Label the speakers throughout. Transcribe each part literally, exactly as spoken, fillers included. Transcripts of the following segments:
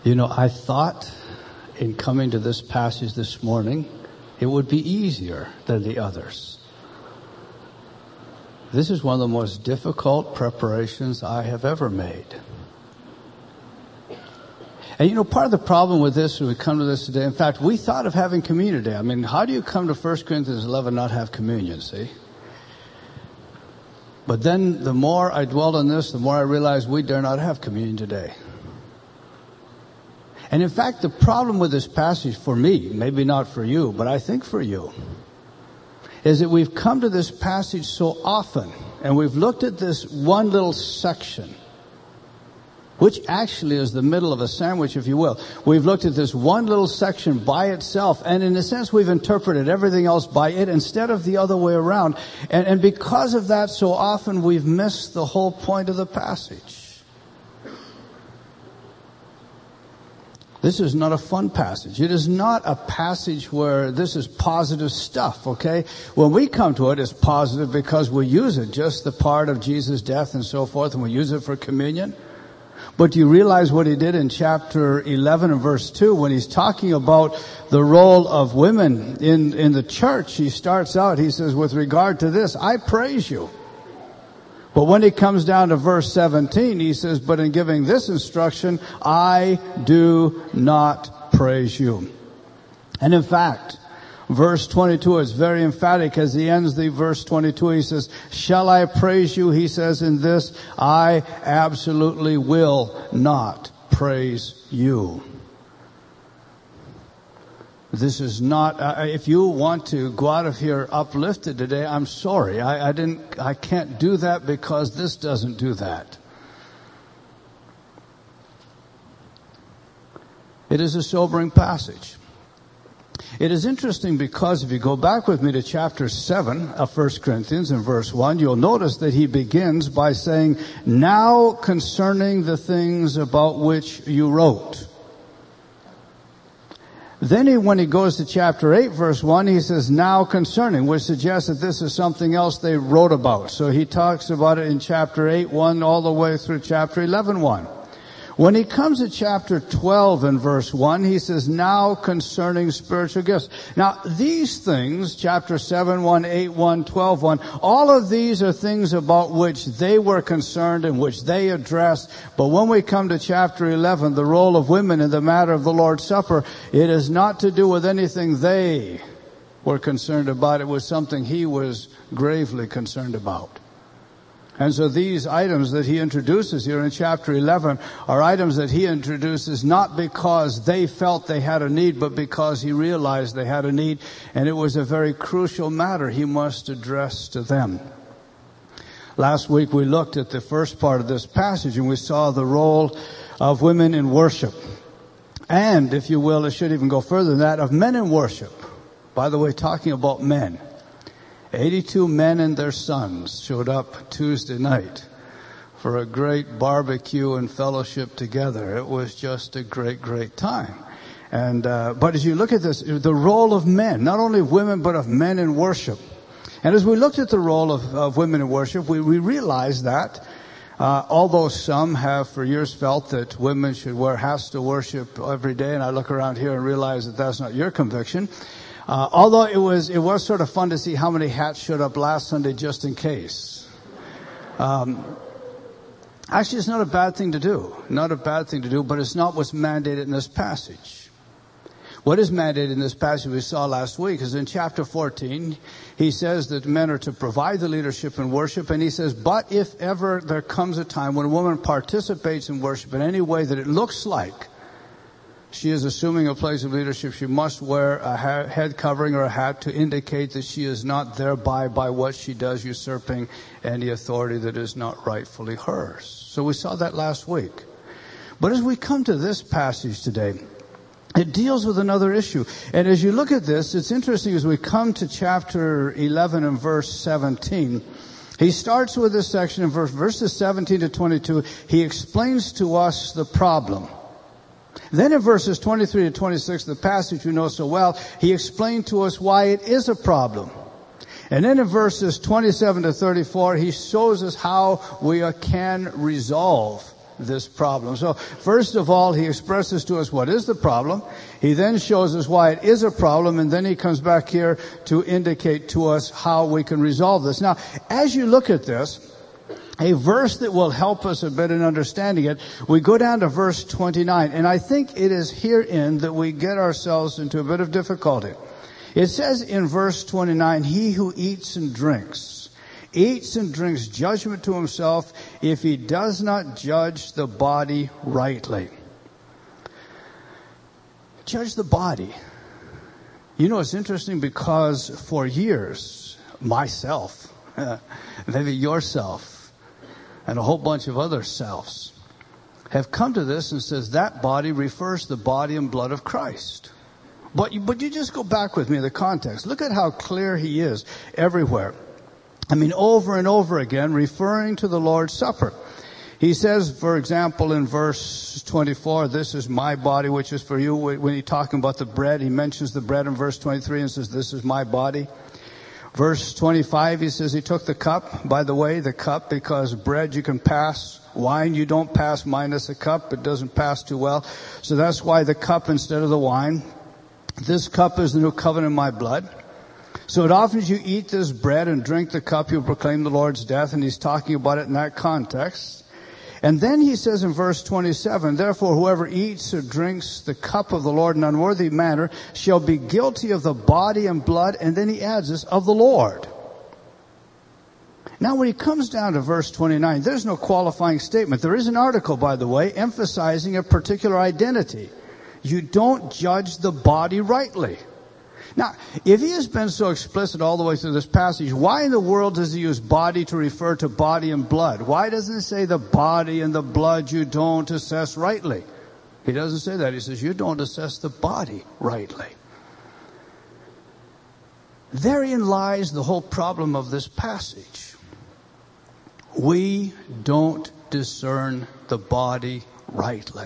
Speaker 1: You know, I thought in coming to this passage this morning, it would be easier than the others. This is one of the most difficult preparations I have ever made. And you know, part of the problem with this, when we come to this today, in fact, we thought of having communion today. I mean, how do you come to First Corinthians eleven and not have communion, see? But then the more I dwelled on this, the more I realized we dare not have communion today. And in fact, the problem with this passage for me, maybe not for you, but I think for you, is that we've come to this passage so often, and we've looked at this one little section, which actually is the middle of a sandwich, if you will. We've looked at this one little section by itself, and in a sense we've interpreted everything else by it instead of the other way around. And, and because of that, so often we've missed the whole point of the passage. This is not a fun passage. It is not a passage where this is positive stuff, okay? When we come to it, it's positive because we use it, just the part of Jesus' death and so forth, and we use it for communion. But do you realize what he did in chapter eleven and verse two when he's talking about the role of women in, in the church? He starts out, he says, with regard to this, I praise you. But when he comes down to verse seventeen, he says, but in giving this instruction, I do not praise you. And in fact, verse twenty-two is very emphatic as he ends the verse twenty-two. He says, shall I praise you? He says in this, I absolutely will not praise you. This is not, uh, if you want to go out of here uplifted today, I'm sorry. I, I didn't, I can't do that because this doesn't do that. It is a sobering passage. It is interesting because if you go back with me to chapter seven of First Corinthians in verse one, you'll notice that he begins by saying, now concerning the things about which you wrote. Then he, when he goes to chapter eight, verse one, he says, now concerning, which suggests that this is something else they wrote about. So he talks about it in chapter eight, one, all the way through chapter eleven, one. When he comes to chapter twelve and verse one, he says, now concerning spiritual gifts. Now, these things, chapter seven, one, eight, one, twelve, one, all of these are things about which they were concerned and which they addressed. But when we come to chapter eleven, the role of women in the matter of the Lord's Supper, it is not to do with anything they were concerned about. It was something he was gravely concerned about. And so these items that he introduces here in chapter eleven are items that he introduces not because they felt they had a need, but because he realized they had a need, and it was a very crucial matter he must address to them. Last week we looked at the first part of this passage and we saw the role of women in worship. And, if you will, it should even go further than that, of men in worship. By the way, talking about men. eighty-two men and their sons showed up Tuesday night for a great barbecue and fellowship together. It was just a great, great time. And uh, but as you look at this, the role of men, not only of women, but of men in worship. And as we looked at the role of, of women in worship, we, we realized that uh, although some have for years felt that women should wear hats to worship every day, and I look around here and realize that that's not your conviction. Uh, although it was, it was sort of fun to see how many hats showed up last Sunday just in case. Um, actually, it's not a bad thing to do. Not a bad thing to do, but it's not what's mandated in this passage. What is mandated in this passage we saw last week is in chapter fourteen, he says that men are to provide the leadership in worship, and he says, but if ever there comes a time when a woman participates in worship in any way that it looks like she is assuming a place of leadership, she must wear a ha- head covering or a hat to indicate that she is not thereby, by what she does, usurping any authority that is not rightfully hers. So we saw that last week. But as we come to this passage today, it deals with another issue. And as you look at this, it's interesting as we come to chapter eleven and verse seventeen. He starts with this section in verse, verses seventeen to twenty-two. He explains to us the problem. Then in verses twenty-three to twenty-six, the passage we know so well, he explained to us why it is a problem. And then in verses twenty-seven to thirty-four, he shows us how we can resolve this problem. So first of all, he expresses to us what is the problem. He then shows us why it is a problem, and then he comes back here to indicate to us how we can resolve this. Now, as you look at this, a verse that will help us a bit in understanding it, we go down to verse twenty-nine, and I think it is herein that we get ourselves into a bit of difficulty. It says in verse twenty-nine, he who eats and drinks, eats and drinks judgment to himself if he does not judge the body rightly. Judge the body. You know, it's interesting because for years, myself, maybe yourself, and a whole bunch of other selves have come to this and says that body refers to the body and blood of Christ. But you, but you just go back with me in the context. Look at how clear he is everywhere. I mean, over and over again, referring to the Lord's Supper. He says, for example, in verse twenty-four, this is my body, which is for you. When he's talking about the bread, he mentions the bread in verse twenty-three and says, this is my body. Verse twenty-five, he says he took the cup. By the way, the cup, because bread you can pass, wine you don't pass minus a cup. It doesn't pass too well. So that's why the cup instead of the wine. This cup is the new covenant in my blood. So it often as you eat this bread and drink the cup, you proclaim the Lord's death, and he's talking about it in that context. And then he says in verse twenty-seven, therefore whoever eats or drinks the cup of the Lord in an unworthy manner shall be guilty of the body and blood, and then he adds this, of the Lord. Now when he comes down to verse twenty-nine, there's no qualifying statement. There is an article, by the way, emphasizing a particular identity. You don't judge the body rightly. Now, if he has been so explicit all the way through this passage, why in the world does he use body to refer to body and blood? Why doesn't he say the body and the blood you don't assess rightly? He doesn't say that. He says you don't assess the body rightly. Therein lies the whole problem of this passage. We don't discern the body rightly.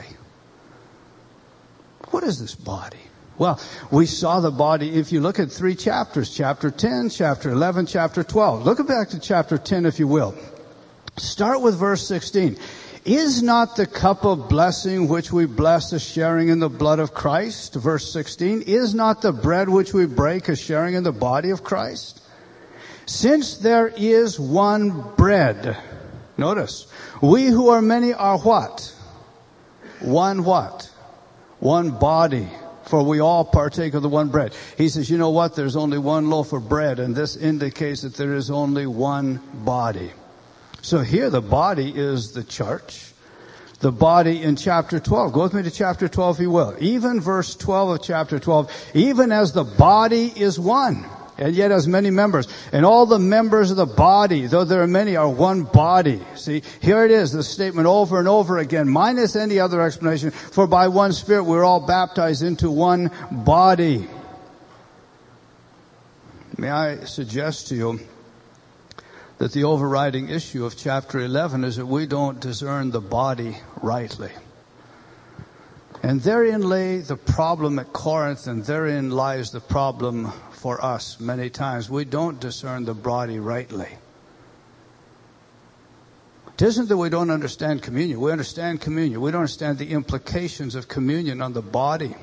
Speaker 1: What is this body? Well, we saw the body, if you look at three chapters, chapter ten, chapter eleven, chapter twelve. Look back to chapter ten, if you will. Start with verse sixteen. Is not the cup of blessing which we bless a sharing in the blood of Christ? Verse sixteen. Is not the bread which we break a sharing in the body of Christ? Since there is one bread. Notice, we who are many are what? One what? One body. For we all partake of the one bread. He says, you know what? There's only one loaf of bread, and this indicates that there is only one body. So here the body is the church. The body in chapter twelve. Go with me to chapter twelve, if you will. Even verse twelve of chapter twelve. Even as the body is one, and yet has many members. And all the members of the body, though there are many, are one body. See, here it is, the statement over and over again, minus any other explanation. For by one Spirit we're all baptized into one body. May I suggest to you that the overriding issue of chapter eleven is that we don't discern the body rightly. And therein lay the problem at Corinth, and therein lies the problem for us many times. We don't discern the body rightly. It isn't that we don't understand communion. We understand communion. We don't understand the implications of communion on the body.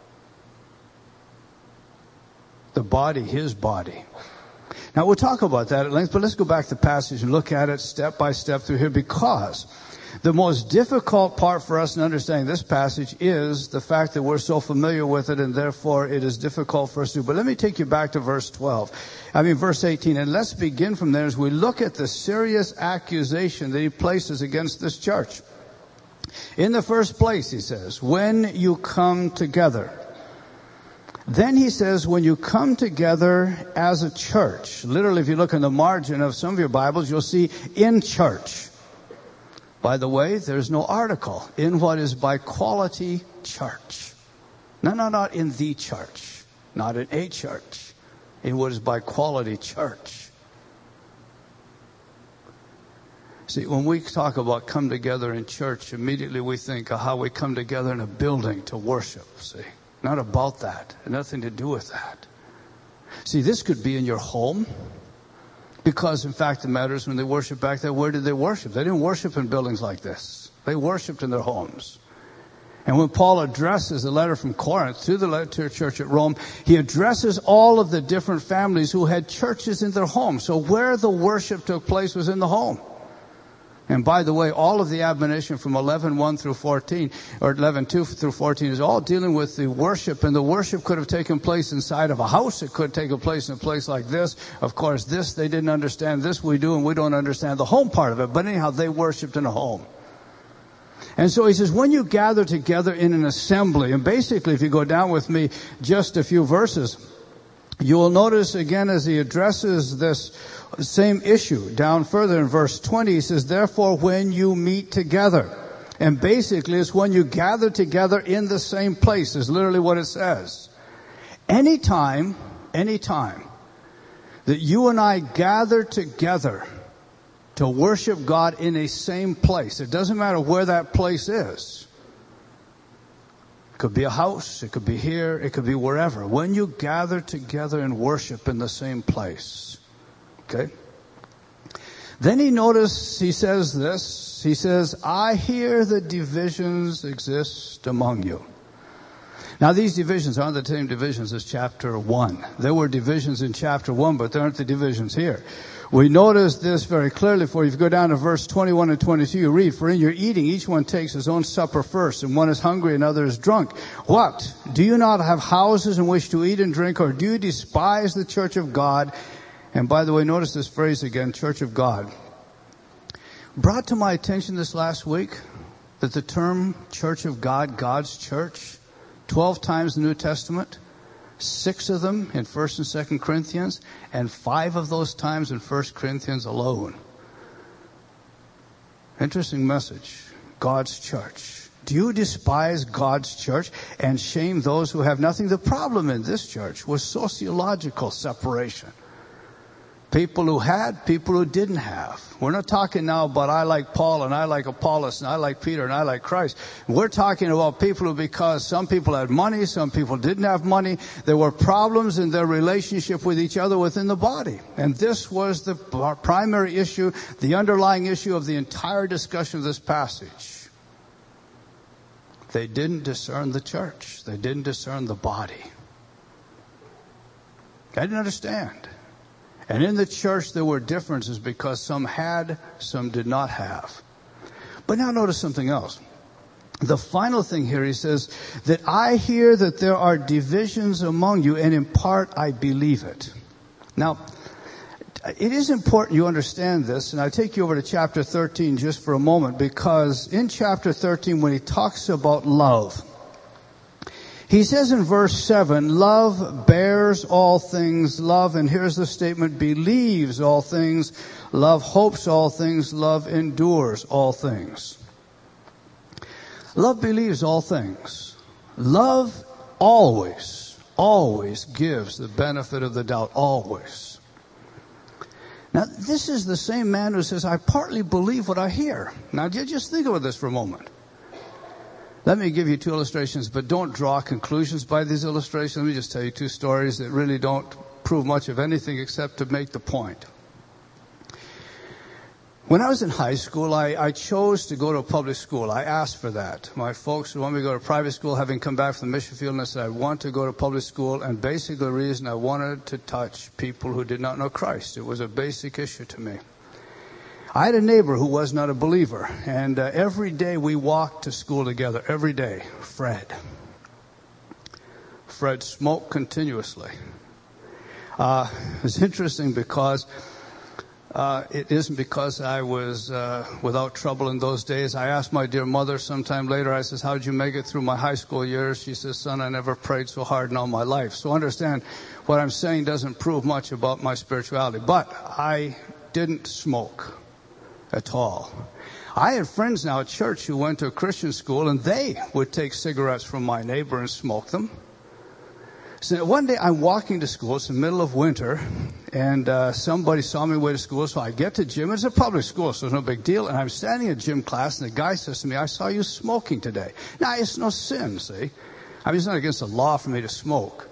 Speaker 1: The body, his body. Now we'll talk about that at length, but let's go back to the passage and look at it step by step through here, because the most difficult part for us in understanding this passage is the fact that we're so familiar with it, and therefore it is difficult for us to. But let me take you back to verse twelve. I mean verse eighteen, and let's begin from there as we look at the serious accusation that he places against this church. In the first place, he says, when you come together. Then he says, when you come together as a church. Literally, if you look in the margin of some of your Bibles, you'll see in church. By the way, there's no article in what is by quality church. No, no, not in the church. Not in a church. In what is by quality church. See, when we talk about come together in church, immediately we think of how we come together in a building to worship. See, not about that. Nothing to do with that. See, this could be in your home. Because, in fact, the matter is when they worship back there, where did they worship? They didn't worship in buildings like this. They worshiped in their homes. And when Paul addresses the letter from Corinth to the letter to the church at Rome, he addresses all of the different families who had churches in their homes. So where the worship took place was in the home. And by the way, all of the admonition from eleven one through fourteen, or eleven two through fourteen, is all dealing with the worship. And the worship could have taken place inside of a house. It could take place in a place like this. Of course, this they didn't understand. This we do, and we don't understand the home part of it. But anyhow, they worshiped in a home. And so he says, when you gather together in an assembly, and basically if you go down with me just a few verses, you will notice again as he addresses this same issue down further in verse twenty, he says, therefore when you meet together. And basically it's when you gather together in the same place is literally what it says. Anytime, anytime that you and I gather together to worship God in a same place, it doesn't matter where that place is. It could be a house, it could be here, it could be wherever. When you gather together and worship in the same place. Okay? Then he notice, he says this, he says, I hear that divisions exist among you. Now these divisions aren't the same divisions as chapter one. There were divisions in chapter one, but there aren't the divisions here. We notice this very clearly, for if you go down to verse twenty-one and twenty-two, you read, for in your eating each one takes his own supper first, and one is hungry and another is drunk. What? Do you not have houses in which to eat and drink, or do you despise the church of God? And by the way, notice this phrase again, church of God. Brought to my attention this last week that the term church of God, God's church, twelve times in the New Testament, six of them in First and Second Corinthians, and five of those times in First Corinthians alone. Interesting message. God's church. Do you despise God's church and shame those who have nothing? The problem in this church was sociological separation. People who had, people who didn't have. We're not talking now about I like Paul and I like Apollos and I like Peter and I like Christ. We're talking about people who, because some people had money, some people didn't have money, there were problems in their relationship with each other within the body. And this was the primary issue, the underlying issue of the entire discussion of this passage. They didn't discern the church. They didn't discern the body. I didn't understand. And in the church there were differences because some had, some did not have. But now notice something else. The final thing here, he says, that I hear that there are divisions among you, and in part I believe it. Now, it is important you understand this, and I take you over to chapter thirteen just for a moment, because in chapter thirteen when he talks about love, he says in verse seven, love bears all things, love, and here's the statement, believes all things, love hopes all things, love endures all things. Love believes all things. Love always, always gives the benefit of the doubt, always. Now, this is the same man who says, I partly believe what I hear. Now, just think about this for a moment. Let me give you two illustrations, but don't draw conclusions by these illustrations. Let me just tell you two stories that really don't prove much of anything except to make the point. When I was in high school, I, I chose to go to a public school. I asked for that. My folks would want me to go to private school, having come back from the mission field, and I said, I want to go to public school, and basically the reason I wanted to touch people who did not know Christ. It was a basic issue to me. I had a neighbor who was not a believer, and uh, every day we walked to school together, every day. Fred. Fred smoked continuously. Uh, it was interesting because uh, it isn't because I was uh, without trouble in those days. I asked my dear mother sometime later, I says, how did you make it through my high school years? She says, son, I never prayed so hard in all my life. So understand, what I'm saying doesn't prove much about my spirituality, but I didn't smoke at all. I had friends now at church who went to a Christian school, and they would take cigarettes from my neighbor and smoke them. So one day I'm walking to school. It's the middle of winter, and uh, somebody saw me way to school. So I get to gym. It's a public school, so it's no big deal. And I'm standing in gym class, and the guy says to me, I saw you smoking today. Now, it's no sin, see. I mean, it's not against the law for me to smoke.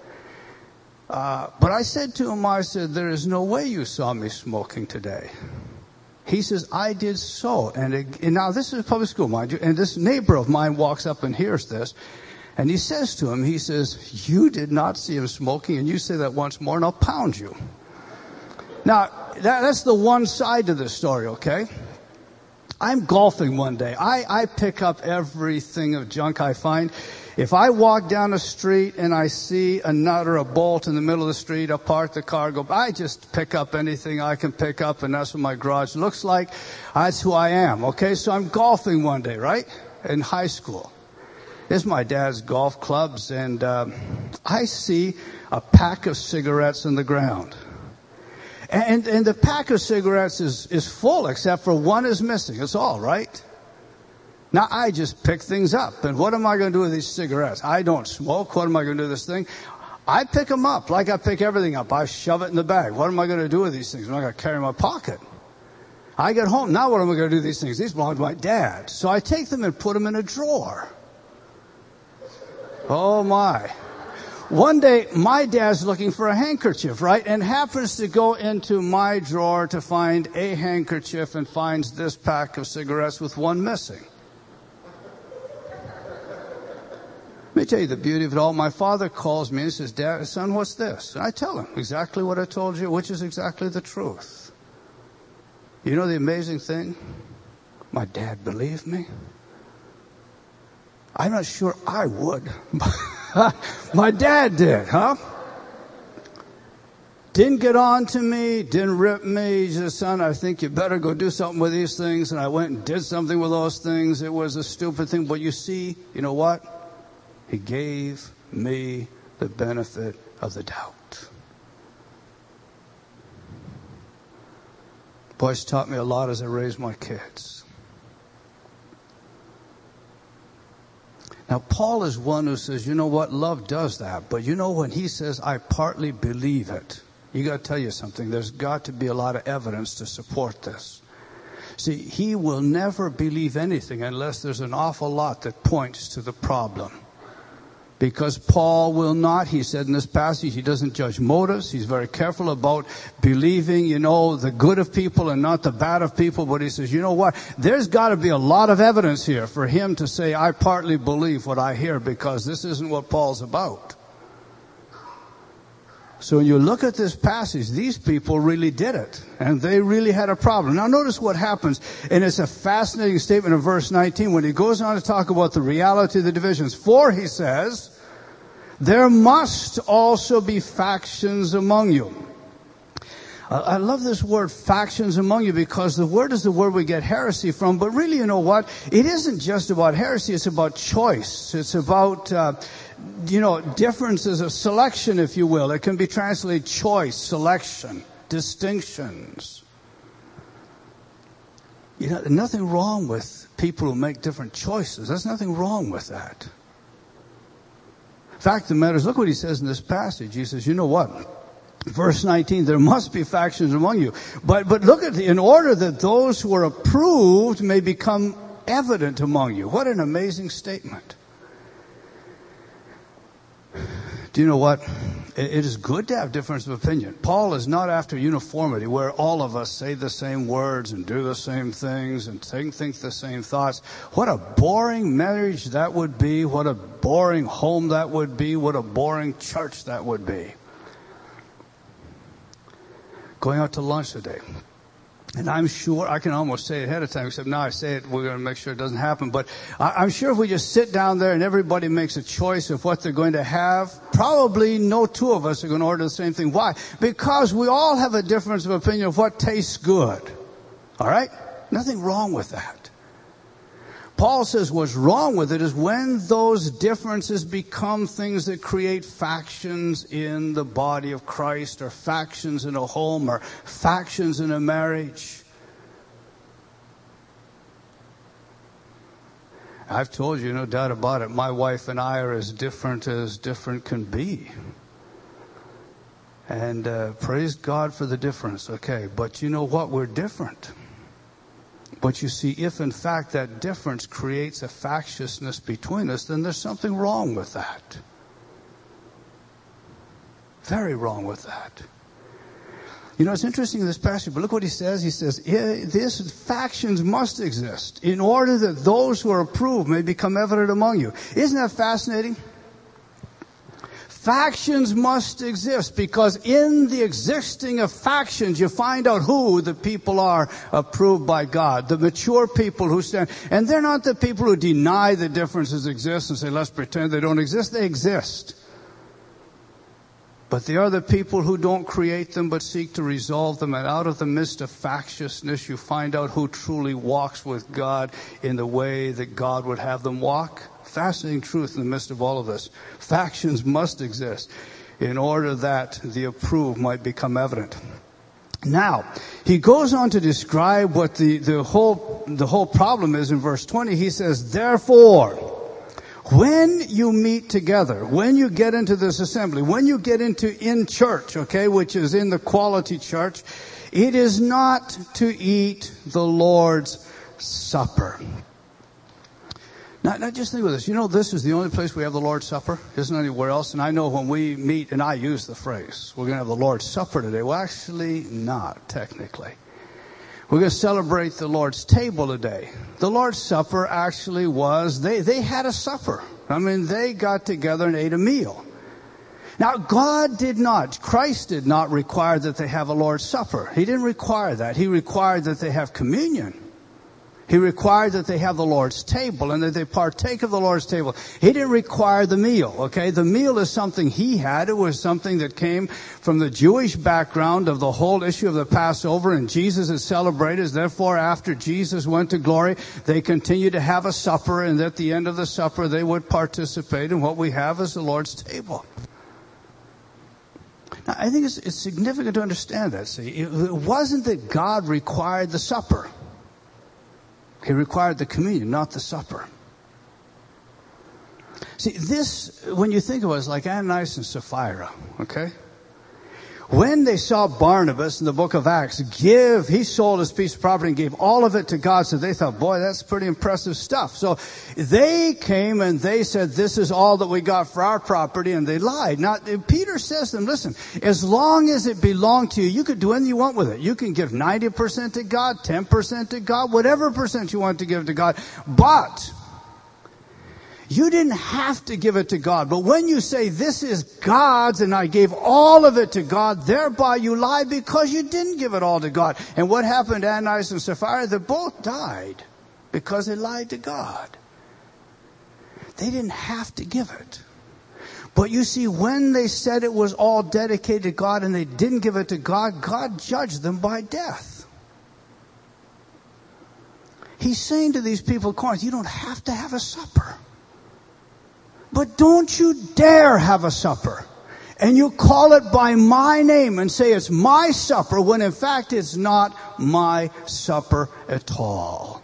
Speaker 1: Uh, but I said to him, I said, there is no way you saw me smoking today. He says, I did so. And, it, and now this is public school, mind you. And this neighbor of mine walks up and hears this. And he says to him, he says, you did not see him smoking, and you say that once more, and I'll pound you. Now, that, that's the one side to this story, okay? I'm golfing one day. I, I pick up everything of junk I find. If I walk down the street and I see a nut or a bolt in the middle of the street, I park the car, go, I just pick up anything I can pick up, and that's what my garage looks like. That's who I am, okay? So I'm golfing one day, right? In high school. This is my dad's golf clubs, and um, I see a pack of cigarettes on the ground. And, and the pack of cigarettes is, is full, except for one is missing. It's all right. Now, I just pick things up. And what am I going to do with these cigarettes? I don't smoke. What am I going to do with this thing? I pick them up like I pick everything up. I shove it in the bag. What am I going to do with these things? I'm not going to carry them in my pocket. I get home. Now what am I going to do with these things? These belong to my dad. So I take them and put them in a drawer. Oh, my. One day, my dad's looking for a handkerchief, right? And happens to go into my drawer to find a handkerchief and finds this pack of cigarettes with one missing. Let me tell you the beauty of it all. My father calls me and says, Dad, son, what's this? And I tell him exactly what I told you, which is exactly the truth. You know the amazing thing? My dad believed me. I'm not sure I would. My dad did, huh? Didn't get on to me, didn't rip me. He said, son, I think you better go do something with these things. And I went and did something with those things. It was a stupid thing. But you see, you know what? He gave me the benefit of the doubt. Boy, it's taught me a lot as I raised my kids. Now, Paul is one who says, you know what, love does that. But you know, when he says, I partly believe it, you got to tell you something. There's got to be a lot of evidence to support this. See, he will never believe anything unless there's an awful lot that points to the problem. Because Paul will not, he said in this passage, he doesn't judge motives. He's very careful about believing, you know, the good of people and not the bad of people. But he says, you know what? There's got to be a lot of evidence here for him to say, I partly believe what I hear, because this isn't what Paul's about. So when you look at this passage, these people really did it. And they really had a problem. Now notice what happens. And it's a fascinating statement in verse nineteen when he goes on to talk about the reality of the divisions. For, he says, there must also be factions among you. I love this word, factions among you, because the word is the word we get heresy from. But really, you know what? It isn't just about heresy. It's about choice. It's about, uh, you know, differences of selection, if you will. It can be translated choice, selection, distinctions. You know, nothing wrong with people who make different choices. There's nothing wrong with that. In fact, the matter is, look what he says in this passage. He says, you know what? Verse nineteen, there must be factions among you. But, but look at the, in order that those who are approved may become evident among you. What an amazing statement. Do you know what? It, it is good to have difference of opinion. Paul is not after uniformity, where all of us say the same words and do the same things and think, think the same thoughts. What a boring marriage that would be. What a boring home that would be. What a boring church that would be. Going out to lunch today. And I'm sure, I can almost say it ahead of time, except now I say it, we're going to make sure it doesn't happen. But I'm sure if we just sit down there and everybody makes a choice of what they're going to have, probably no two of us are going to order the same thing. Why? Because we all have a difference of opinion of what tastes good. All right? Nothing wrong with that. Paul says what's wrong with it is when those differences become things that create factions in the body of Christ, or factions in a home, or factions in a marriage. I've told you, no doubt about it, my wife and I are as different as different can be. And uh, praise God for the difference, okay. But you know what? We're different. But you see, if in fact that difference creates a factiousness between us, then there's something wrong with that. Very wrong with that. You know, it's interesting in this passage, but look what he says. He says, this factions must exist in order that those who are approved may become evident among you. Isn't that fascinating? Factions must exist because in the existing of factions, you find out who the people are approved by God. The mature people who stand. And they're not the people who deny the differences exist and say, let's pretend they don't exist. They exist. But they are the people who don't create them but seek to resolve them. And out of the midst of factiousness, you find out who truly walks with God in the way that God would have them walk. Fascinating truth in the midst of all of this. Factions must exist in order that the approved might become evident. Now, he goes on to describe what the, the whole, the whole problem is in verse twenty. He says, therefore, when you meet together, when you get into this assembly, when you get into in church, okay, which is in the quality church, it is not to eat the Lord's Supper. Now, now just think of this. You know, this is the only place we have the Lord's Supper. Isn't anywhere else. And I know when we meet, and I use the phrase, we're going to have the Lord's Supper today. Well, actually not, technically. We're going to celebrate the Lord's table today. The Lord's Supper actually was, they, they had a supper. I mean, they got together and ate a meal. Now, God did not, Christ did not require that they have a Lord's Supper. He didn't require that. He required that they have communion. He required that they have the Lord's table and that they partake of the Lord's table. He didn't require the meal, okay? The meal is something he had. It was something that came from the Jewish background of the whole issue of the Passover, and Jesus is celebrated. Therefore, after Jesus went to glory, they continued to have a supper, and at the end of the supper, they would participate in what we have as the Lord's table. Now, I think it's, it's significant to understand that, see. It, it wasn't that God required the supper. He required the communion, not the supper. See, this, when you think of it, is like Ananias and Sapphira, okay? When they saw Barnabas in the book of Acts give, he sold his piece of property and gave all of it to God, so they thought, boy, that's pretty impressive stuff. So they came and they said, this is all that we got for our property, and they lied. Now, Peter says to them, listen, as long as it belonged to you, you could do anything you want with it. You can give ninety percent to God, ten percent to God, whatever percent you want to give to God. But you didn't have to give it to God. But when you say, this is God's and I gave all of it to God, thereby you lie because you didn't give it all to God. And what happened to Ananias and Sapphira? They both died because they lied to God. They didn't have to give it. But you see, when they said it was all dedicated to God and they didn't give it to God, God judged them by death. He's saying to these people of Corinth, you don't have to have a supper. But don't you dare have a supper. And you call it by my name and say it's my supper when in fact it's not my supper at all.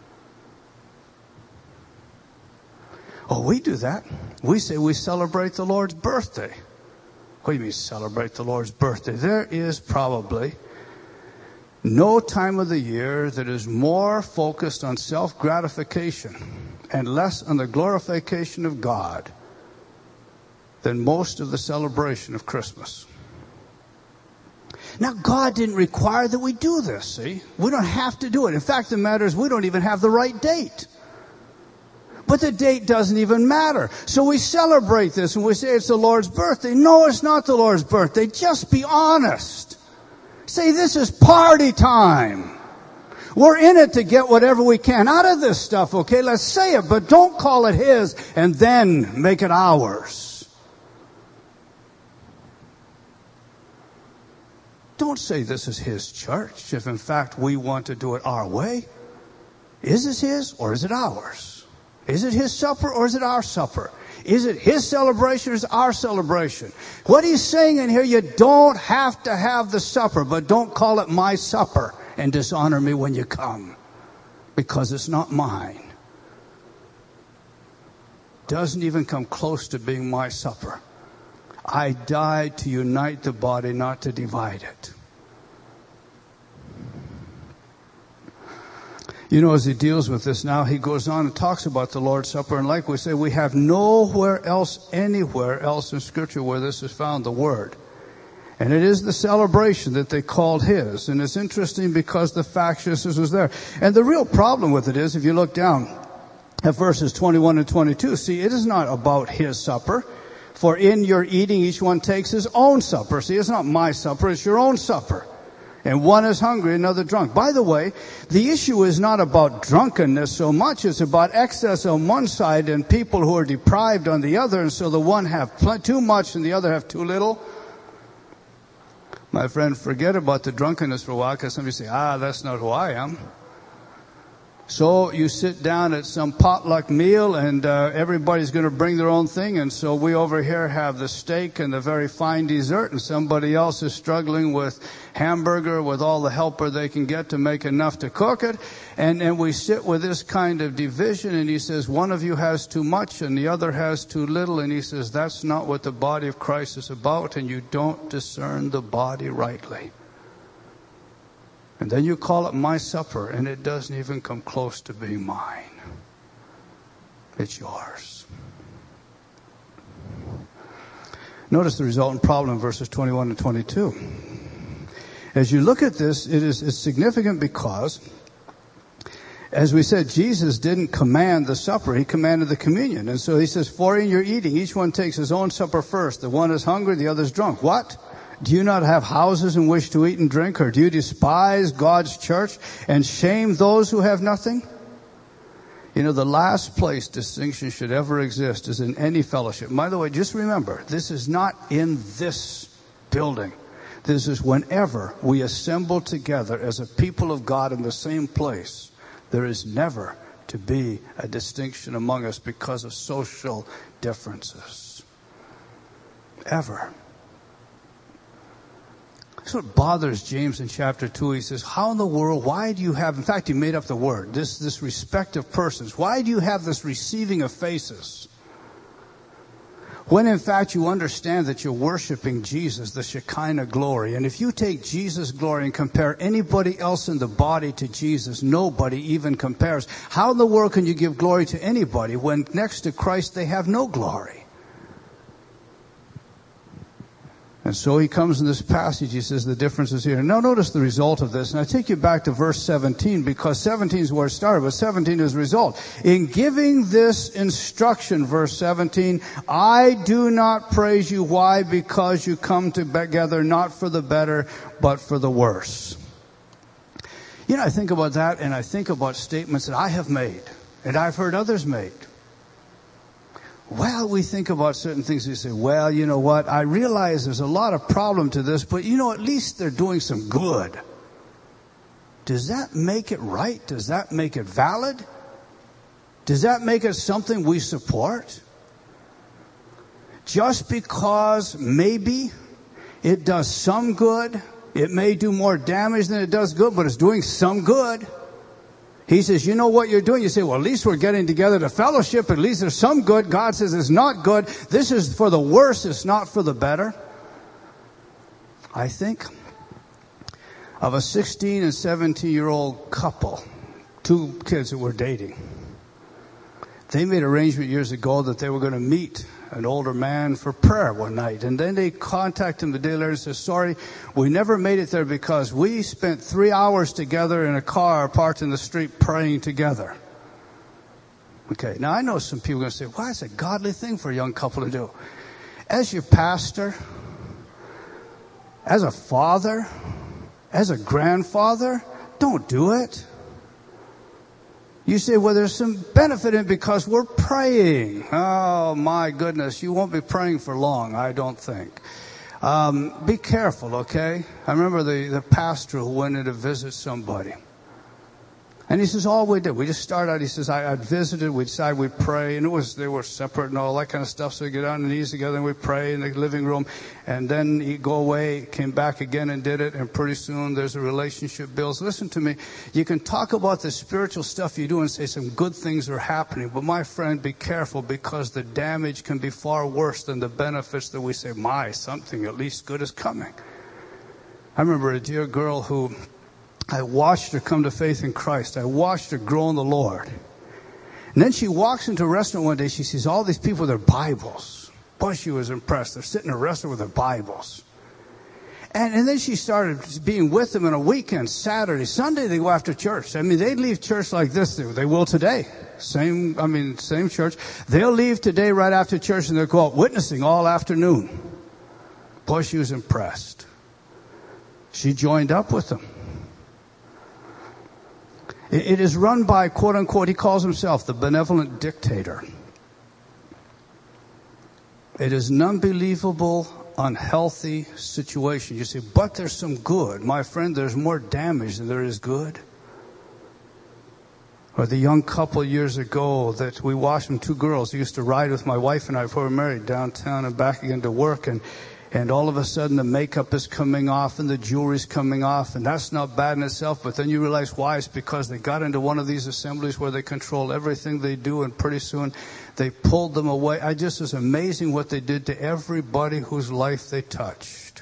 Speaker 1: Oh, we do that. We say we celebrate the Lord's birthday. What do you mean celebrate the Lord's birthday? There is probably no time of the year that is more focused on self-gratification and less on the glorification of God than most of the celebration of Christmas. Now, God didn't require that we do this, see? We don't have to do it. In fact, the matter is we don't even have the right date. But the date doesn't even matter. So we celebrate this and we say it's the Lord's birthday. No, it's not the Lord's birthday. Just be honest. Say, this is party time. We're in it to get whatever we can out of this stuff, okay? Let's say it, but don't call it his and then make it ours. Don't say this is his church if in fact we want to do it our way. Is this his or is it ours? Is it his supper or is it our supper? Is it his celebration or is it our celebration? What he's saying in here, you don't have to have the supper, but don't call it my supper and dishonor me when you come, because it's not mine. Doesn't even come close to being my supper. I died to unite the body, not to divide it. You know, as he deals with this now, he goes on and talks about the Lord's Supper. And like we say, we have nowhere else, anywhere else in Scripture where this is found, the word. And it is the celebration that they called his. And it's interesting because the factiousness was there. And the real problem with it is, if you look down at verses twenty-one and twenty-two, see, it is not about his supper. For in your eating, each one takes his own supper. See, it's not my supper, it's your own supper. And one is hungry, another drunk. By the way, the issue is not about drunkenness so much. It's about excess on one side and people who are deprived on the other. And so the one have pl- too much and the other have too little. My friend, forget about the drunkenness for a while, because somebody say, ah, that's not who I am. So you sit down at some potluck meal, and uh, everybody's going to bring their own thing. And so we over here have the steak and the very fine dessert, and somebody else is struggling with hamburger with all the helper they can get to make enough to cook it. And, and we sit with this kind of division, and he says, one of you has too much and the other has too little. And he says, that's not what the body of Christ is about, and you don't discern the body rightly. And then you call it my supper, and it doesn't even come close to being mine. It's yours. Notice the resultant problem in verses twenty-one and twenty-two. As you look at this, it is it's significant because, as we said, Jesus didn't command the supper. He commanded the communion. And so he says, for in your eating, each one takes his own supper first. The one is hungry, the other is drunk. What? Do you not have houses in which to eat and drink? Or do you despise God's church and shame those who have nothing? You know, the last place distinction should ever exist is in any fellowship. By the way, just remember, this is not in this building. This is whenever we assemble together as a people of God in the same place. There is never to be a distinction among us because of social differences. Ever. That's what bothers James in chapter two. He says, how in the world, why do you have, in fact, he made up the word, this, this respect of persons. Why do you have this receiving of faces? When in fact you understand that you're worshiping Jesus, the Shekinah glory. And if you take Jesus' glory and compare anybody else in the body to Jesus, nobody even compares. How in the world can you give glory to anybody when next to Christ they have no glory? And so he comes in this passage, he says the difference is here. Now notice the result of this. And I take you back to verse seventeen, because seventeen is where it started, but seventeen is the result. In giving this instruction, verse seventeen, I do not praise you. Why? Because you come together not for the better, but for the worse. You know, I think about that, and I think about statements that I have made, and I've heard others make. Well, we think about certain things. We say, well, you know what? I realize there's a lot of problem to this, but you know, at least they're doing some good. Does that make it right? Does that make it valid? Does that make it something we support? Just because maybe it does some good, it may do more damage than it does good, but it's doing some good. He says, you know what you're doing? You say, well, at least we're getting together to fellowship. At least there's some good. God says it's not good. This is for the worse. It's not for the better. I think of a sixteen and seventeen year old couple, two kids that were dating. They made arrangement years ago that they were going to meet an older man for prayer one night. And then they contacted him the day later and said, sorry, we never made it there because we spent three hours together in a car parked in the street praying together. Okay, now I know some people are going to say, well, it's a godly thing for a young couple to do. As your pastor, as a father, as a grandfather, don't do it. You say, well, there's some benefit in it because we're praying. Oh, my goodness. You won't be praying for long, I don't think. Um, be careful, okay? I remember the, the pastor who went in to visit somebody. And he says, all we did, we just started out, he says, I, I visited, we decided we'd pray, and it was, they were separate and all that kind of stuff, so we get on the knees together and we pray in the living room, and then he'd go away, came back again and did it, and pretty soon there's a relationship builds. Listen to me, you can talk about the spiritual stuff you do and say some good things are happening, but my friend, be careful, because the damage can be far worse than the benefits that we say, my, something at least good is coming. I remember a dear girl who, I watched her come to faith in Christ. I watched her grow in the Lord. And then she walks into a restaurant one day. She sees all these people with their Bibles. Boy, she was impressed. They're sitting in a restaurant with their Bibles. And, and then she started being with them on a weekend, Saturday, Sunday, they go after church. I mean, they leave church like this. They will today. Same, I mean, same church. They'll leave today right after church and they'll go out witnessing all afternoon. Boy, she was impressed. She joined up with them. It, it is run by, quote unquote, he calls himself the benevolent dictator. It is an unbelievable, unhealthy situation. You say, but there's some good. My friend, there's more damage than there is good. Or the young couple years ago that we watched them, two girls who used to ride with my wife and I before we were married downtown and back again to work. And, and all of a sudden the makeup is coming off and the jewelry's coming off. And that's not bad in itself. But then you realize why. It's because they got into one of these assemblies where they control everything they do. And pretty soon they pulled them away. I just, it's amazing what they did to everybody whose life they touched.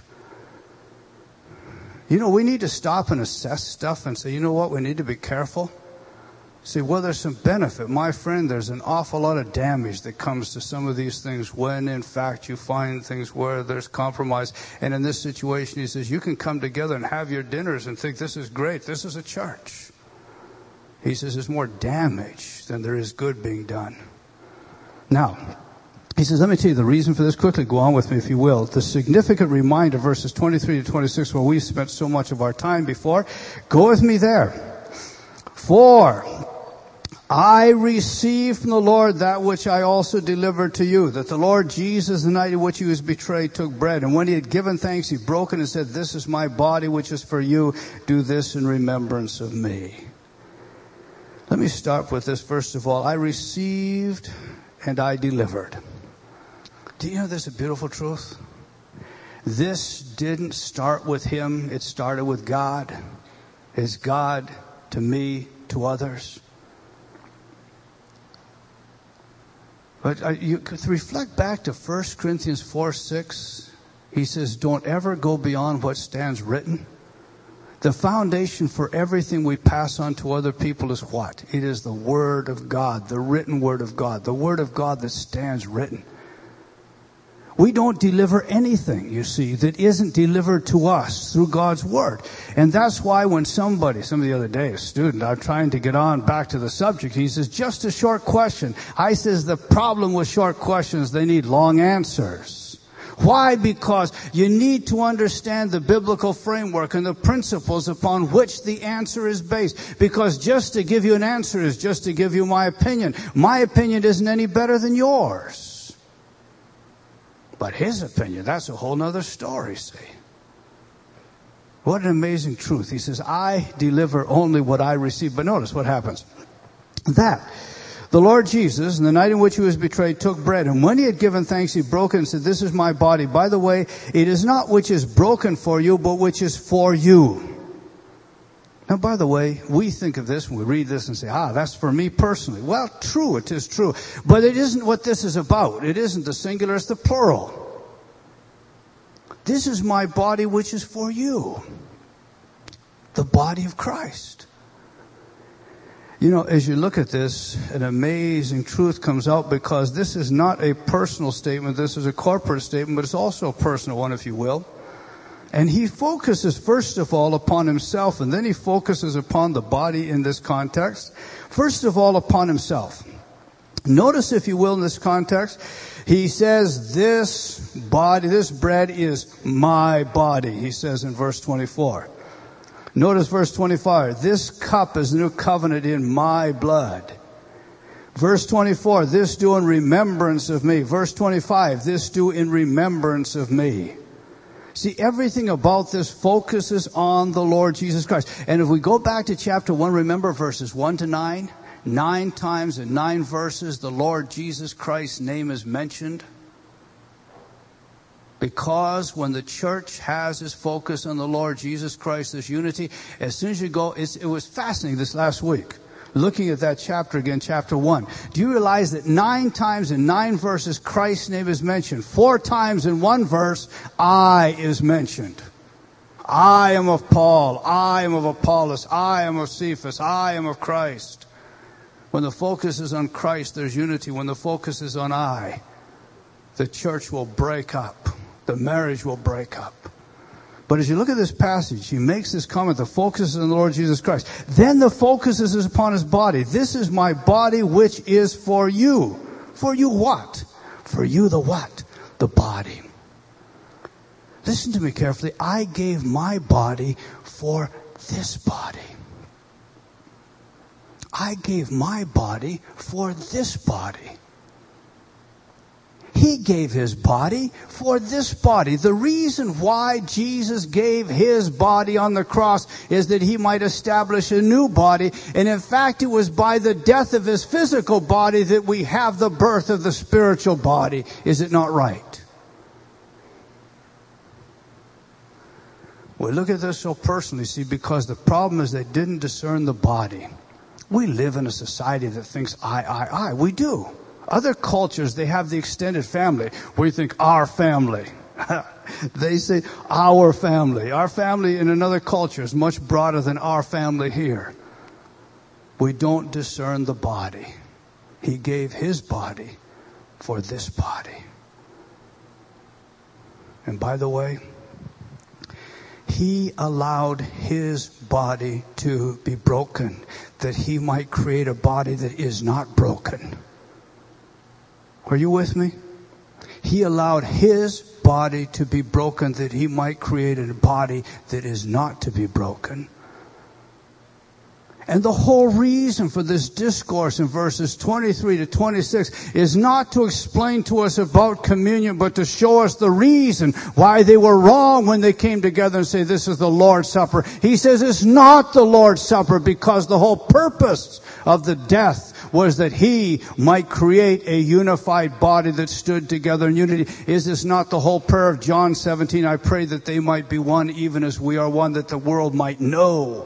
Speaker 1: You know, we need to stop and assess stuff and say, you know what, we need to be careful. See, well, there's some benefit. My friend, there's an awful lot of damage that comes to some of these things when, in fact, you find things where there's compromise. And in this situation, he says, you can come together and have your dinners and think this is great. This is a church. He says there's more damage than there is good being done. Now, he says, let me tell you the reason for this. Quickly go on with me, if you will. The significant reminder, verses twenty-three to twenty-six, where we spent so much of our time before. Go with me there. For I received from the Lord that which I also delivered to you, that the Lord Jesus, the night in which he was betrayed, took bread. And when he had given thanks, he broke it and said, this is my body, which is for you. Do this in remembrance of me. Let me start with this. First of all, I received and I delivered. Do you know this is a beautiful truth? This didn't start with him. It started with God. It's God to me, to others. But uh, you could reflect back to First Corinthians four six. He says, don't ever go beyond what stands written. The foundation for everything we pass on to other people is what? It is the Word of God, the written Word of God, the Word of God that stands written. We don't deliver anything, you see, that isn't delivered to us through God's Word. And that's why when somebody, some of the other day, a student, I'm trying to get on back to the subject, he says, just a short question. I says, the problem with short questions, they need long answers. Why? Because you need to understand the biblical framework and the principles upon which the answer is based. Because just to give you an answer is just to give you my opinion. My opinion isn't any better than yours. But his opinion, that's a whole nother story, see. What an amazing truth. He says, I deliver only what I receive. But notice what happens. That the Lord Jesus, in the night in which he was betrayed, took bread. And when he had given thanks, he broke it and said, this is my body. By the way, it is not which is broken for you, but which is for you. Now, by the way, we think of this when we read this and say, ah, that's for me personally. Well, true, it is true. But it isn't what this is about. It isn't the singular, it's the plural. This is my body which is for you. The body of Christ. You know, as you look at this, an amazing truth comes out because this is not a personal statement. This is a corporate statement, but it's also a personal one, if you will. And he focuses first of all upon himself, and then he focuses upon the body in this context. First of all, upon himself. Notice, if you will, in this context, he says, this body, this bread is my body, he says in verse twenty-four. Notice verse twenty-five, this cup is the new covenant in my blood. Verse twenty-four, this do in remembrance of me. Verse twenty-five, this do in remembrance of me. See, everything about this focuses on the Lord Jesus Christ. And if we go back to chapter one, remember verses one to nine? Nine times in nine verses, the Lord Jesus Christ's name is mentioned. Because when the church has its focus on the Lord Jesus Christ, this unity, as soon as you go, it's, it was fascinating this last week. Looking at that chapter again, chapter one. Do you realize that nine times in nine verses Christ's name is mentioned? Four times in one verse, I is mentioned. I am of Paul. I am of Apollos. I am of Cephas. I am of Christ. When the focus is on Christ, there's unity. When the focus is on I, the church will break up. The marriage will break up. But as you look at this passage, he makes this comment, the focus is on the Lord Jesus Christ. Then the focus is upon his body. This is my body which is for you. For you what? For you the what? The body. Listen to me carefully. I gave my body for this body. I gave my body for this body. He gave his body for this body. The reason why Jesus gave his body on the cross is that he might establish a new body. And in fact, it was by the death of his physical body that we have the birth of the spiritual body. Is it not right? We look at this so personally, see, because the problem is they didn't discern the body. We live in a society that thinks I, I, I. We do. Other cultures, they have the extended family. We think our family. They say our family. Our family in another culture is much broader than our family here. We don't discern the body. He gave his body for this body. And by the way, he allowed his body to be broken, that he might create a body that is not broken. Are you with me? He allowed his body to be broken that he might create a body that is not to be broken. And the whole reason for this discourse in verses twenty-three to twenty-six is not to explain to us about communion, but to show us the reason why they were wrong when they came together and say, this is the Lord's Supper. He says it's not the Lord's Supper because the whole purpose of the death was that he might create a unified body that stood together in unity. Is this not the whole prayer of John seventeen? I pray that they might be one even as we are one, that the world might know.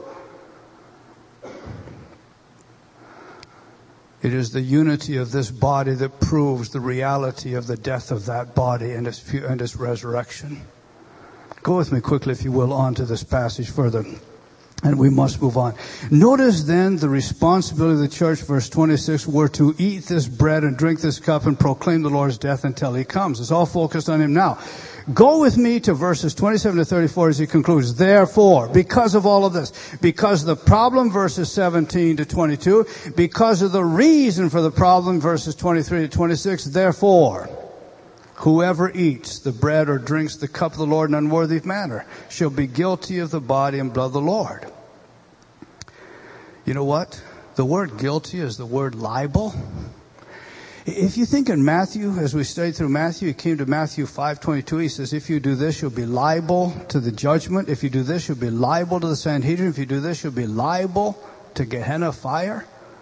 Speaker 1: It is the unity of this body that proves the reality of the death of that body and its, and its resurrection. Go with me quickly, if you will, on to this passage further. And we must move on. Notice then the responsibility of the church, verse twenty-six, were to eat this bread and drink this cup and proclaim the Lord's death until he comes. It's all focused on him now. Go with me to verses twenty-seven to thirty-four as he concludes. Therefore, because of all of this, because of the problem, verses seventeen to twenty-two, because of the reason for the problem, verses twenty-three to twenty-six, therefore, whoever eats the bread or drinks the cup of the Lord in an unworthy manner shall be guilty of the body and blood of the Lord. You know what? The word guilty is the word liable. If you think in Matthew, as we studied through Matthew, he came to Matthew five twenty-two, he says, if you do this, you'll be liable to the judgment. If you do this, you'll be liable to the Sanhedrin. If you do this, you'll be liable to Gehenna fire.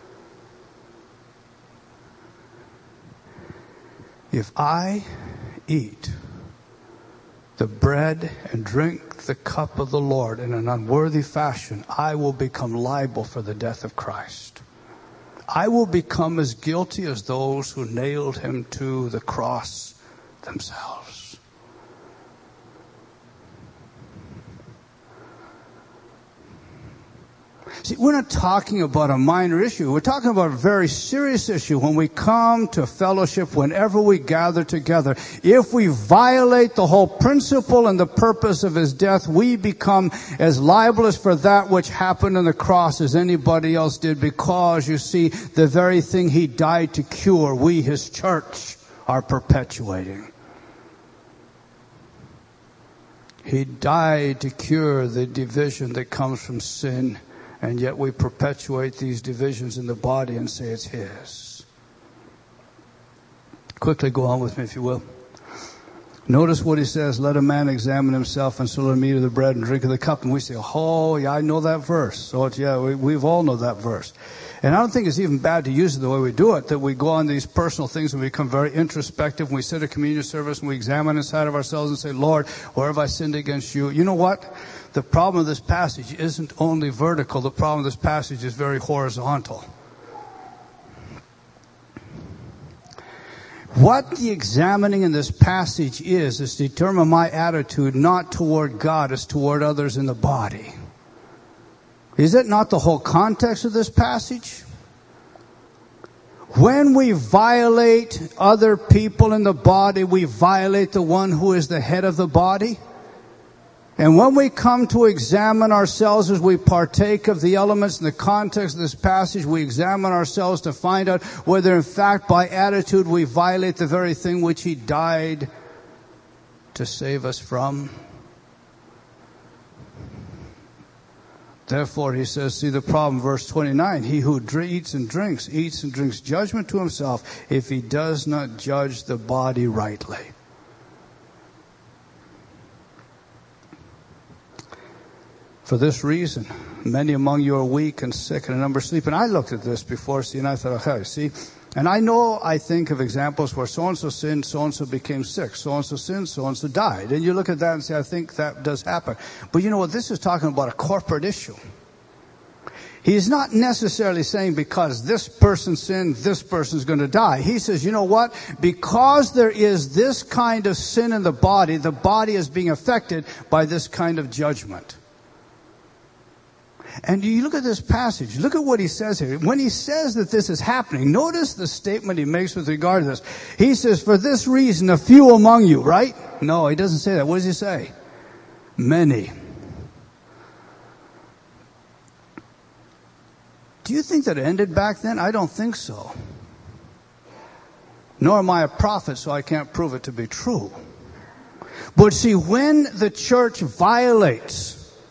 Speaker 1: If I eat the bread and drink the cup of the Lord in an unworthy fashion, I will become liable for the death of Christ. I will become as guilty as those who nailed him to the cross themselves. See, we're not talking about a minor issue. We're talking about a very serious issue when we come to fellowship, whenever we gather together. If we violate the whole principle and the purpose of his death, we become as liable as for that which happened on the cross as anybody else did, because, you see, the very thing he died to cure, we, his church, are perpetuating. He died to cure the division that comes from sin. And yet we perpetuate these divisions in the body and say it's his. Quickly go on with me, if you will. Notice what he says, let a man examine himself, and so let him eat of the bread and drink of the cup. And we say, oh, yeah, I know that verse. So, it's, yeah, we, we've all know that verse. And I don't think it's even bad to use it the way we do it, that we go on these personal things and we become very introspective. When we sit at communion service and we examine inside of ourselves and say, Lord, where have I sinned against you? You know what? The problem of this passage isn't only vertical. The problem of this passage is very horizontal. What the examining in this passage is, is to determine my attitude not toward God, it's toward others in the body. Is it not the whole context of this passage? When we violate other people in the body, we violate the one who is the head of the body. And when we come to examine ourselves as we partake of the elements in the context of this passage, we examine ourselves to find out whether in fact by attitude we violate the very thing which he died to save us from. Therefore, he says, see the problem, verse twenty-nine, he who eats and drinks, eats and drinks judgment to himself if he does not judge the body rightly. For this reason, many among you are weak and sick, and a number sleep. And I looked at this before, see, and I thought, okay, see, and I know I think of examples where so-and-so sinned, so-and-so became sick, so-and-so sinned, so-and-so died. And you look at that and say, I think that does happen. But you know what? This is talking about a corporate issue. He's not necessarily saying because this person sinned, this person's going to die. He says, you know what? Because there is this kind of sin in the body, the body is being affected by this kind of judgment. And you look at this passage, look at what he says here. When he says that this is happening, notice the statement he makes with regard to this. He says, for this reason, a few among you, right? No, he doesn't say that. What does he say? Many. Do you think that it ended back then? I don't think so. Nor am I a prophet, so I can't prove it to be true. But see, when the church violates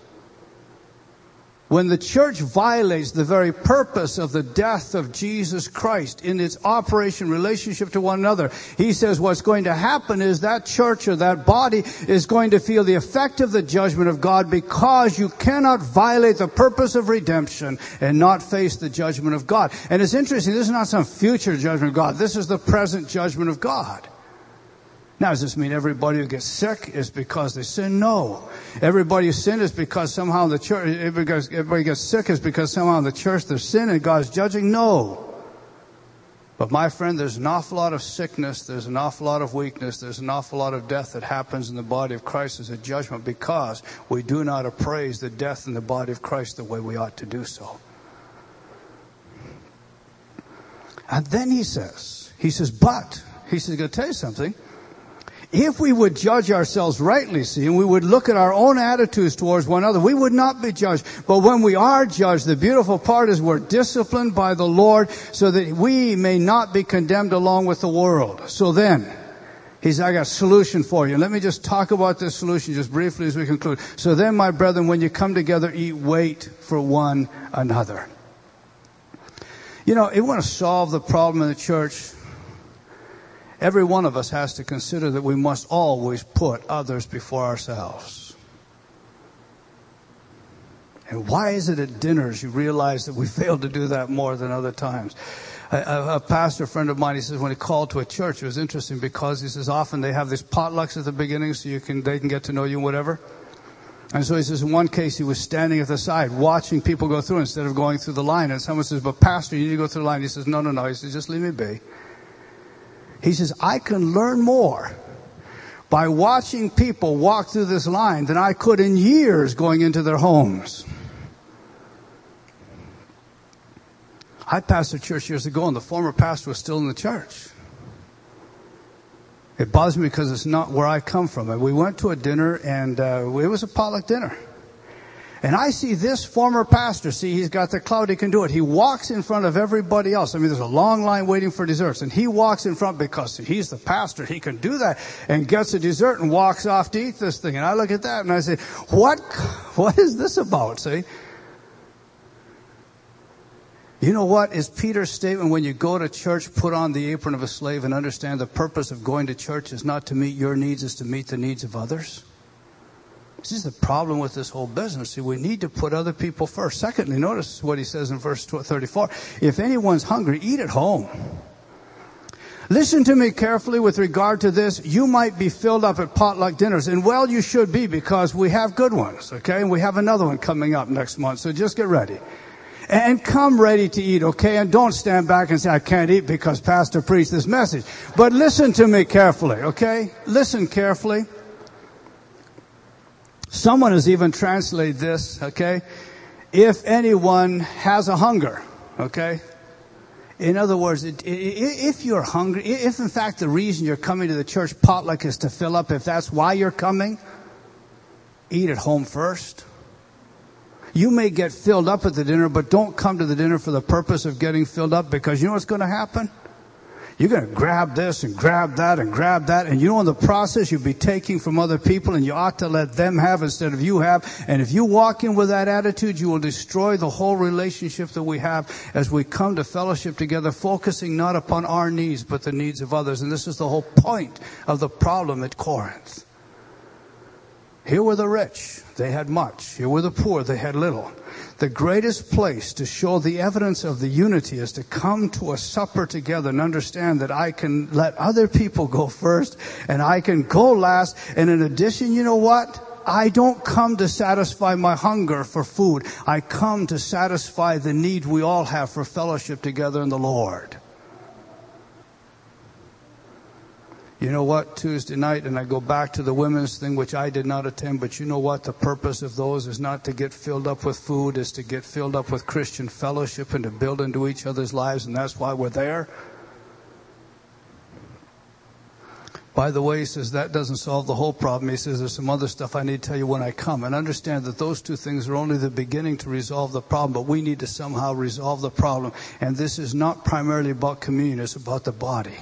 Speaker 1: When the church violates the very purpose of the death of Jesus Christ in its operation relationship to one another, he says what's going to happen is that church or that body is going to feel the effect of the judgment of God, because you cannot violate the purpose of redemption and not face the judgment of God. And it's interesting, this is not some future judgment of God. This is the present judgment of God. Now, does this mean everybody who gets sick is because they sin? No. Everybody who sin is because somehow the church, everybody gets sick is because somehow in the church there's sin and God's judging? No. But my friend, there's an awful lot of sickness, there's an awful lot of weakness, there's an awful lot of death that happens in the body of Christ as a judgment, because we do not appraise the death in the body of Christ the way we ought to do so. And then he says, he says, but, he says, I'm going to tell you something. If we would judge ourselves rightly, see, and we would look at our own attitudes towards one another, we would not be judged. But when we are judged, the beautiful part is we're disciplined by the Lord so that we may not be condemned along with the world. So then, he's, I got a solution for you. Let me just talk about this solution just briefly as we conclude. So then, my brethren, when you come together, eat, wait for one another. You know, if we want to solve the problem in the church, every one of us has to consider that we must always put others before ourselves. And why is it at dinners you realize that we fail to do that more than other times? A, a, a pastor friend of mine, he says when he called to a church, it was interesting because he says often they have these potlucks at the beginning so you can they can get to know you, whatever. And so he says in one case he was standing at the side watching people go through instead of going through the line. And someone says, but pastor, you need to go through the line. He says, no, no, no. He says, just leave me be. He says, I can learn more by watching people walk through this line than I could in years going into their homes. I pastored a church years ago, and the former pastor was still in the church. It bothers me because it's not where I come from. And we went to a dinner, and uh, it was a potluck dinner. And I see this former pastor, see, he's got the clout, he can do it. He walks in front of everybody else. I mean, there's a long line waiting for desserts. And he walks in front because he's the pastor. He can do that and gets a dessert and walks off to eat this thing. And I look at that and I say, what, what is this about, see? You know what is Peter's statement? When you go to church, put on the apron of a slave and understand the purpose of going to church is not to meet your needs, it's to meet the needs of others. This is the problem with this whole business. See, we need to put other people first. Secondly, notice what he says in verse thirty-four. If anyone's hungry, eat at home. Listen to me carefully with regard to this. You might be filled up at potluck dinners. And well, you should be, because we have good ones, okay? And we have another one coming up next month. So just get ready. And come ready to eat, okay? And don't stand back and say, I can't eat because Pastor preached this message. But listen to me carefully, okay? Listen carefully. Someone has even translated this, okay? If anyone has a hunger, okay? In other words, it, it, if you're hungry, if in fact the reason you're coming to the church potluck is to fill up, if that's why you're coming, eat at home first. You may get filled up at the dinner, but don't come to the dinner for the purpose of getting filled up, because you know what's going to happen? You're going to grab this and grab that and grab that, and you know in the process you'll be taking from other people, and you ought to let them have instead of you have. And if you walk in with that attitude, you will destroy the whole relationship that we have as we come to fellowship together, focusing not upon our needs but the needs of others. And this is the whole point of the problem at Corinth. Here were the rich, they had much. Here were the poor, they had little. The greatest place to show the evidence of the unity is to come to a supper together and understand that I can let other people go first and I can go last. And in addition, you know what? I don't come to satisfy my hunger for food. I come to satisfy the need we all have for fellowship together in the Lord. You know what, Tuesday night, and I go back to the women's thing, which I did not attend, but you know what, the purpose of those is not to get filled up with food, is to get filled up with Christian fellowship and to build into each other's lives, and that's why we're there. By the way, he says that doesn't solve the whole problem. He says there's some other stuff I need to tell you when I come. And understand that those two things are only the beginning to resolve the problem, but we need to somehow resolve the problem. And this is not primarily about communion, it's about the body.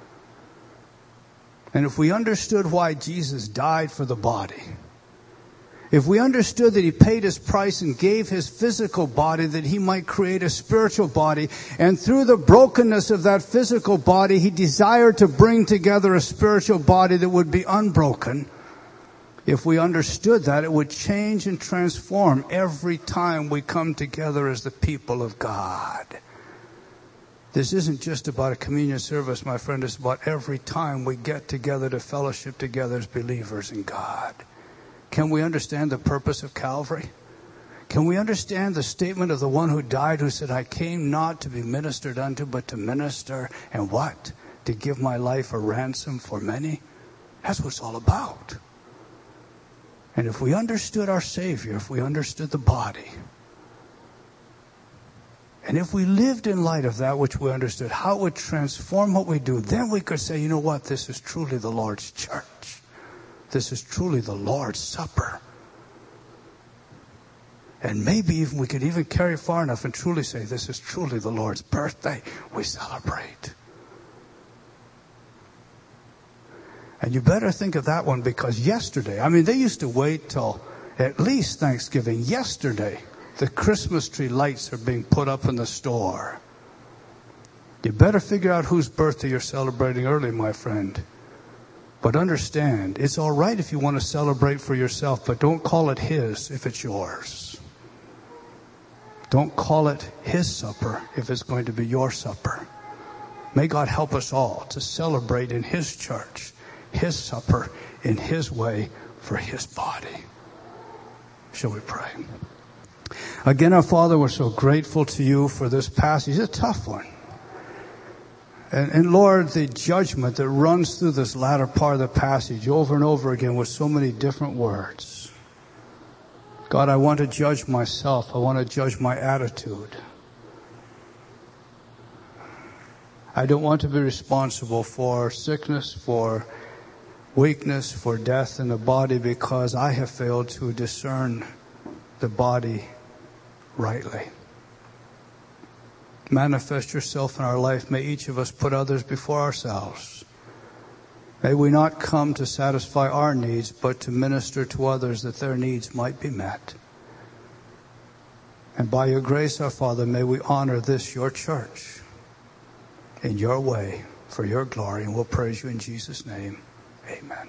Speaker 1: And if we understood why Jesus died for the body, if we understood that he paid his price and gave his physical body that he might create a spiritual body, and through the brokenness of that physical body, he desired to bring together a spiritual body that would be unbroken, if we understood that, it would change and transform every time we come together as the people of God. This isn't just about a communion service, my friend. It's about every time we get together to fellowship together as believers in God. Can we understand the purpose of Calvary? Can we understand the statement of the one who died, who said, I came not to be ministered unto, but to minister, and what? To give my life a ransom for many? That's what it's all about. And if we understood our Savior, if we understood the body, and if we lived in light of that which we understood, how it would transform what we do, then we could say, you know what, this is truly the Lord's church. This is truly the Lord's Supper. And maybe even we could even carry far enough and truly say, this is truly the Lord's birthday we celebrate. And you better think of that one, because yesterday, I mean, they used to wait till at least Thanksgiving. Yesterday, the Christmas tree lights are being put up in the store. You better figure out whose birthday you're celebrating early, my friend. But understand, it's all right if you want to celebrate for yourself, but don't call it his if it's yours. Don't call it his supper if it's going to be your supper. May God help us all to celebrate in his church, his supper, in his way, for his body. Shall we pray? Again, our Father, we're so grateful to you for this passage. It's a tough one. And, and Lord, the judgment that runs through this latter part of the passage over and over again with so many different words. God, I want to judge myself. I want to judge my attitude. I don't want to be responsible for sickness, for weakness, for death in the body, because I have failed to discern the body rightly. Manifest yourself in our life. May each of us put others before ourselves. May we not come to satisfy our needs, but to minister to others that their needs might be met. And by your grace, our Father, may we honor this, your church, in your way, for your glory. And we'll praise you in Jesus' name. Amen.